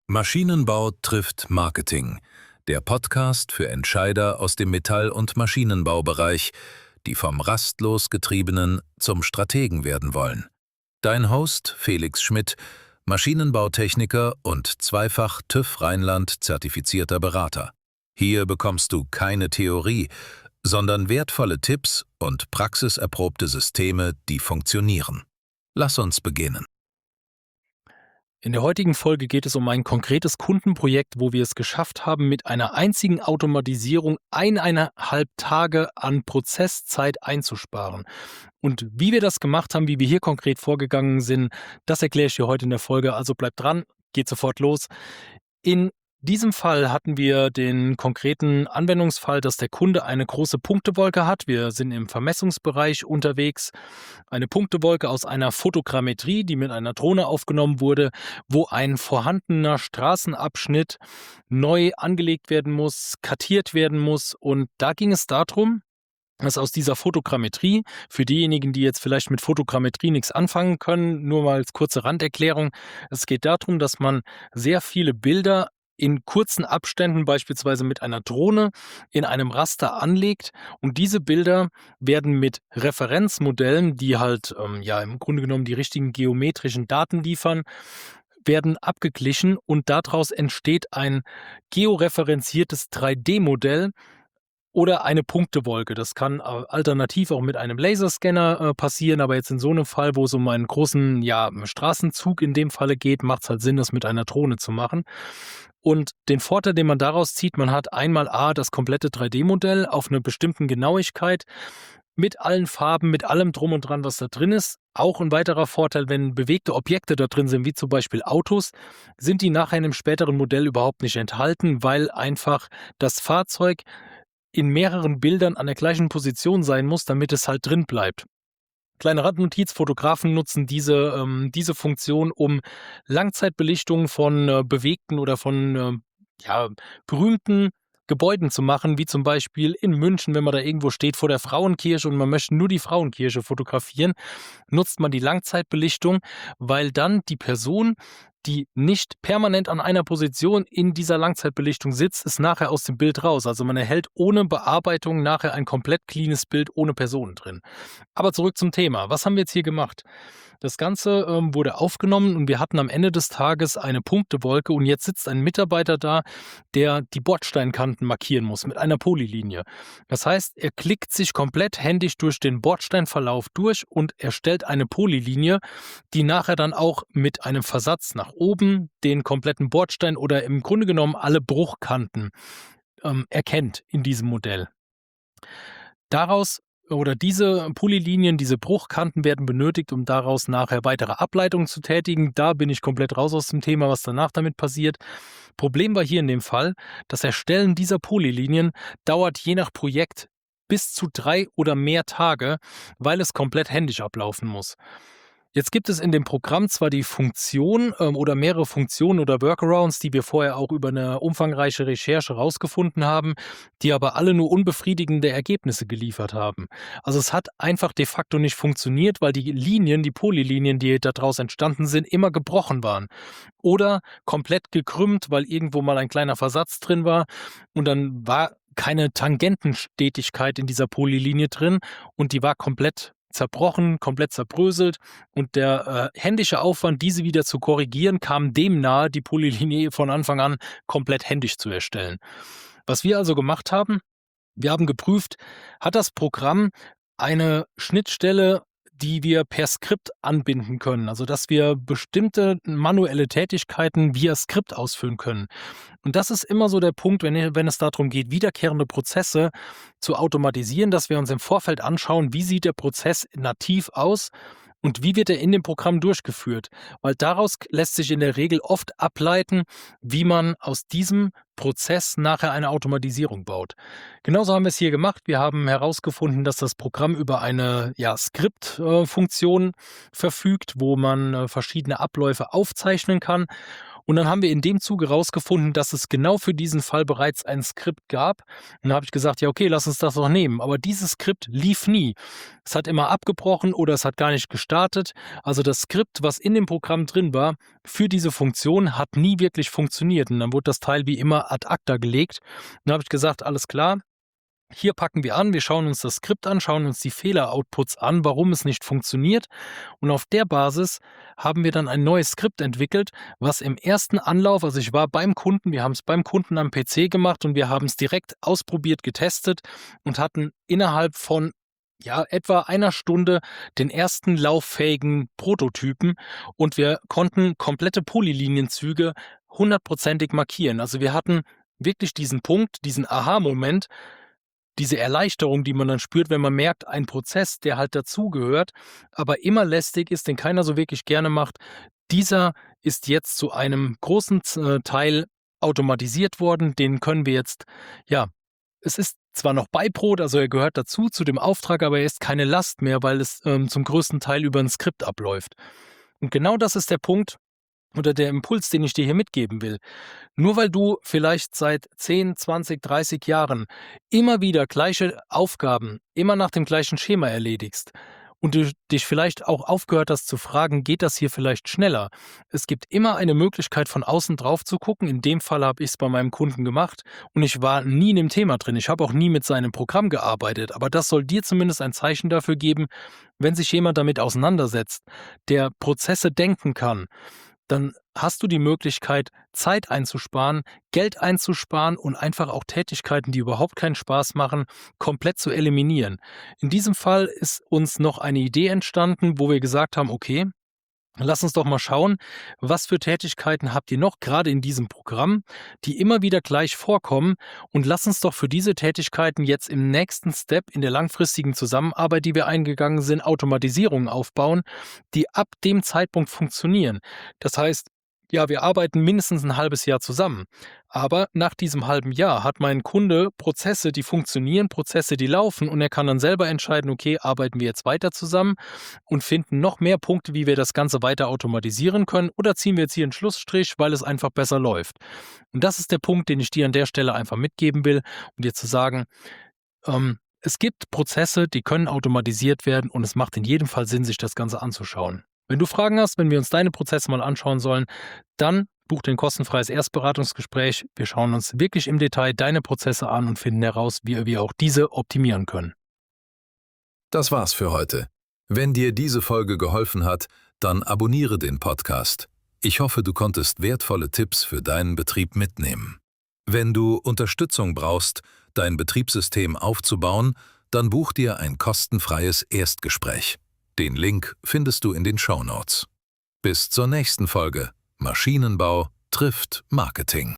Maschinenbau trifft Marketing, der Podcast für Entscheider aus dem Metall- und Maschinenbaubereich, die vom rastlos Getriebenen zum Strategen werden wollen. Dein Host Felix Schmidt, Maschinenbautechniker und zweifach TÜV Rheinland zertifizierter Berater. Hier bekommst du keine Theorie, sondern wertvolle Tipps und praxiserprobte Systeme, die funktionieren. Lass uns beginnen. In der heutigen Folge geht es um ein konkretes Kundenprojekt, wo wir es geschafft haben, mit einer einzigen Automatisierung 1,5 Tage an Prozesszeit einzusparen. Und wie wir das gemacht haben, wie wir hier konkret vorgegangen sind, das erkläre ich dir heute in der Folge. Also bleib dran, geht sofort los. In diesem Fall hatten wir den konkreten Anwendungsfall, dass der Kunde eine große Punktewolke hat. Wir sind im Vermessungsbereich unterwegs. Eine Punktewolke aus einer Fotogrammetrie, die mit einer Drohne aufgenommen wurde, wo ein vorhandener Straßenabschnitt neu angelegt werden muss, kartiert werden muss. Und da ging es darum, dass aus dieser Fotogrammetrie, für diejenigen, die jetzt vielleicht mit Fotogrammetrie nichts anfangen können, nur mal als kurze Randerklärung, es geht darum, dass man sehr viele Bilder in kurzen Abständen, beispielsweise mit einer Drohne, in einem Raster anlegt, und diese Bilder werden mit Referenzmodellen, die halt im Grunde genommen die richtigen geometrischen Daten liefern, werden abgeglichen, und daraus entsteht ein georeferenziertes 3D-Modell oder eine Punktewolke. Das kann alternativ auch mit einem Laserscanner passieren, aber jetzt in so einem Fall, wo es um einen großen Straßenzug in dem Falle geht, macht es halt Sinn, das mit einer Drohne zu machen. Und den Vorteil, den man daraus zieht, man hat einmal das komplette 3D-Modell auf einer bestimmten Genauigkeit, mit allen Farben, mit allem drum und dran, was da drin ist. Auch ein weiterer Vorteil, wenn bewegte Objekte da drin sind, wie zum Beispiel Autos, sind die nachher in einem späteren Modell überhaupt nicht enthalten, weil einfach das Fahrzeug in mehreren Bildern an der gleichen Position sein muss, damit es halt drin bleibt. Kleine Randnotiz: Fotografen nutzen diese Funktion, um Langzeitbelichtungen von bewegten oder von berühmten Gebäuden zu machen, wie zum Beispiel in München, wenn man da irgendwo steht vor der Frauenkirche und man möchte nur die Frauenkirche fotografieren, nutzt man die Langzeitbelichtung, weil dann die Person, die nicht permanent an einer Position in dieser Langzeitbelichtung sitzt, ist nachher aus dem Bild raus. Also man erhält ohne Bearbeitung nachher ein komplett cleanes Bild ohne Personen drin. Aber zurück zum Thema. Was haben wir jetzt hier gemacht? Das Ganze wurde aufgenommen, und wir hatten am Ende des Tages eine Punktewolke, und jetzt sitzt ein Mitarbeiter da, der die Bordsteinkanten markieren muss mit einer Polylinie. Das heißt, er klickt sich komplett händisch durch den Bordsteinverlauf durch und erstellt eine Polylinie, die nachher dann auch mit einem Versatz nach oben den kompletten Bordstein oder im Grunde genommen alle Bruchkanten erkennt in diesem Modell. Diese Polylinien, diese Bruchkanten werden benötigt, um daraus nachher weitere Ableitungen zu tätigen. Da bin ich komplett raus aus dem Thema, was danach damit passiert. Problem war hier in dem Fall, das Erstellen dieser Polylinien dauert je nach Projekt bis zu 3 oder mehr Tage, weil es komplett händisch ablaufen muss. Jetzt gibt es in dem Programm zwar die Funktion oder mehrere Funktionen oder Workarounds, die wir vorher auch über eine umfangreiche Recherche rausgefunden haben, die aber alle nur unbefriedigende Ergebnisse geliefert haben. Also es hat einfach de facto nicht funktioniert, weil die Polylinien, die daraus entstanden sind, immer gebrochen waren. Oder komplett gekrümmt, weil irgendwo mal ein kleiner Versatz drin war, und dann war keine Tangentenstetigkeit in dieser Polylinie drin, und die war komplett zerbrochen, komplett zerbröselt, und der händische Aufwand, diese wieder zu korrigieren, kam dem nahe, die Polylinie von Anfang an komplett händisch zu erstellen. Was wir also gemacht haben: Wir haben geprüft, hat das Programm eine Schnittstelle, die wir per Skript anbinden können, also dass wir bestimmte manuelle Tätigkeiten via Skript ausführen können. Und das ist immer so der Punkt, wenn es darum geht, wiederkehrende Prozesse zu automatisieren, dass wir uns im Vorfeld anschauen, wie sieht der Prozess nativ aus und wie wird er in dem Programm durchgeführt. Weil daraus lässt sich in der Regel oft ableiten, wie man aus diesem Prozess nachher eine Automatisierung baut. Genauso haben wir es hier gemacht. Wir haben herausgefunden, dass das Programm über eine Skript-Funktion verfügt, wo man verschiedene Abläufe aufzeichnen kann. Und dann haben wir in dem Zuge rausgefunden, dass es genau für diesen Fall bereits ein Skript gab. Und da habe ich gesagt, ja okay, lass uns das doch nehmen. Aber dieses Skript lief nie. Es hat immer abgebrochen oder es hat gar nicht gestartet. Also das Skript, was in dem Programm drin war, für diese Funktion hat nie wirklich funktioniert. Und dann wurde das Teil wie immer ad acta gelegt. Und dann habe ich gesagt, alles klar. Hier packen wir an, wir schauen uns das Skript an, schauen uns die Fehler-Outputs an, warum es nicht funktioniert. Und auf der Basis haben wir dann ein neues Skript entwickelt, was im ersten Anlauf, also ich war beim Kunden, wir haben es beim Kunden am PC gemacht und wir haben es direkt ausprobiert, getestet und hatten innerhalb von etwa einer Stunde den ersten lauffähigen Prototypen und wir konnten komplette Polylinienzüge hundertprozentig markieren. Also wir hatten wirklich diesen Punkt, diesen Aha-Moment, diese Erleichterung, die man dann spürt, wenn man merkt, ein Prozess, der halt dazugehört, aber immer lästig ist, den keiner so wirklich gerne macht, dieser ist jetzt zu einem großen Teil automatisiert worden. Den können wir jetzt, es ist zwar noch Beibrot, also er gehört dazu zu dem Auftrag, aber er ist keine Last mehr, weil es zum größten Teil über ein Skript abläuft. Und genau das ist der Punkt oder der Impuls, den ich dir hier mitgeben will. Nur weil du vielleicht seit 10, 20, 30 Jahren immer wieder gleiche Aufgaben, immer nach dem gleichen Schema erledigst und du dich vielleicht auch aufgehört hast zu fragen, geht das hier vielleicht schneller? Es gibt immer eine Möglichkeit, von außen drauf zu gucken. In dem Fall habe ich es bei meinem Kunden gemacht und ich war nie in dem Thema drin. Ich habe auch nie mit seinem Programm gearbeitet. Aber das soll dir zumindest ein Zeichen dafür geben, wenn sich jemand damit auseinandersetzt, der Prozesse denken kann, dann hast du die Möglichkeit, Zeit einzusparen, Geld einzusparen und einfach auch Tätigkeiten, die überhaupt keinen Spaß machen, komplett zu eliminieren. In diesem Fall ist uns noch eine Idee entstanden, wo wir gesagt haben, okay, lass uns doch mal schauen, was für Tätigkeiten habt ihr noch, gerade in diesem Programm, die immer wieder gleich vorkommen und lass uns doch für diese Tätigkeiten jetzt im nächsten Step in der langfristigen Zusammenarbeit, die wir eingegangen sind, Automatisierungen aufbauen, die ab dem Zeitpunkt funktionieren. Das heißt, wir arbeiten mindestens ein halbes Jahr zusammen. Aber nach diesem halben Jahr hat mein Kunde Prozesse, die funktionieren, Prozesse, die laufen und er kann dann selber entscheiden, okay, arbeiten wir jetzt weiter zusammen und finden noch mehr Punkte, wie wir das Ganze weiter automatisieren können oder ziehen wir jetzt hier einen Schlussstrich, weil es einfach besser läuft. Und das ist der Punkt, den ich dir an der Stelle einfach mitgeben will, um dir zu sagen, es gibt Prozesse, die können automatisiert werden und es macht in jedem Fall Sinn, sich das Ganze anzuschauen. Wenn du Fragen hast, wenn wir uns deine Prozesse mal anschauen sollen, dann buch dir ein kostenfreies Erstberatungsgespräch. Wir schauen uns wirklich im Detail deine Prozesse an und finden heraus, wie wir auch diese optimieren können. Das war's für heute. Wenn dir diese Folge geholfen hat, dann abonniere den Podcast. Ich hoffe, du konntest wertvolle Tipps für deinen Betrieb mitnehmen. Wenn du Unterstützung brauchst, dein Betriebssystem aufzubauen, dann buch dir ein kostenfreies Erstgespräch. Den Link findest du in den Shownotes. Bis zur nächsten Folge. Maschinenbau trifft Marketing.